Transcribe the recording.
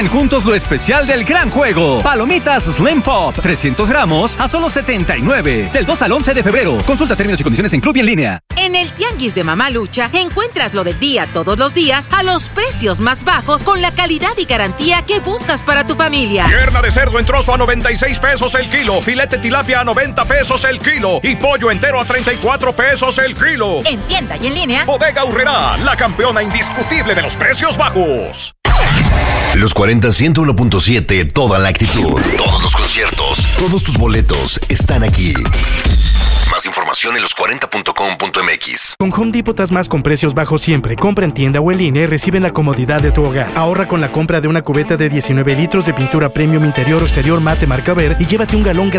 Juntos lo especial del gran juego. Palomitas Slim Pop, 300 gramos a solo 79. Del 2 al 11 de febrero. Consulta términos y condiciones en Club y en línea. En el Tianguis de Mamalucha encuentras lo del día todos los días a los precios más bajos con la calidad y garantía que buscas para tu familia. Pierna de cerdo en trozo a 96 pesos el kilo. Filete tilapia a 90 pesos el kilo. Y pollo entero a 34 pesos el kilo. En tienda y en línea. Bodega Aurrerá, la campeona indiscutible de los precios bajos. Los 40-101.7, toda la actitud, todos los conciertos, todos tus boletos están aquí. Más información en los40.com.mx. Con Home Depot haz más con precios bajos siempre. Compra en tienda o en línea y recibe la comodidad de tu hogar. Ahorra con la compra de una cubeta de 19 litros de pintura premium interior o exterior mate marca Ver y llévate un galón